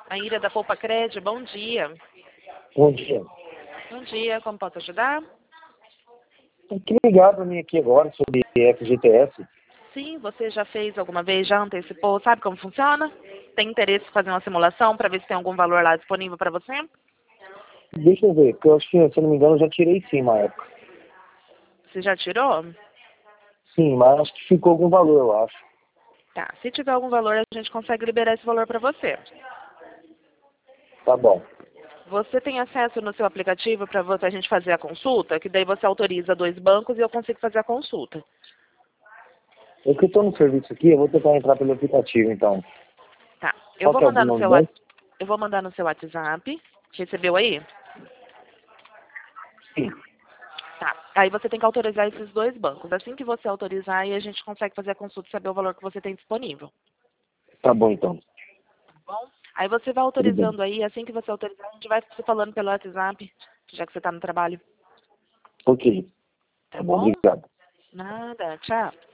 A Ira da Poupa Cred, bom dia. Bom dia. Bom dia, como posso ajudar? Tem que ligar para mim aqui agora sobre FGTS. Sim, você já fez alguma vez, já antecipou, sabe como funciona? Tem interesse em fazer uma simulação para ver se tem algum valor lá disponível para você? Deixa eu ver, porque eu acho que, se eu não me engano, eu já tirei sim uma época. Você já tirou? Sim, mas acho que ficou algum valor, eu acho. Tá, se tiver algum valor, a gente consegue liberar esse valor para você. Tá bom. Você tem acesso no seu aplicativo para a gente fazer a consulta, que daí você autoriza 2 bancos e eu consigo fazer a consulta. Eu que estou no serviço aqui, eu vou tentar entrar pelo aplicativo, então. Tá, eu Qual vou que é o mandar no nome seu, do banco? eu vou mandar no seu WhatsApp. Recebeu aí? Sim. Tá. Aí você tem que autorizar esses 2 bancos. Assim que você autorizar, aí a gente consegue fazer a consulta e saber o valor que você tem disponível. Tá bom, então. Tá bom? Aí você vai Tudo bem. autorizando aí, assim que você autorizar, a gente vai se falando pelo WhatsApp, já que você está no trabalho. Ok. Tá Tá bom, bom? obrigado. Nada. Tchau.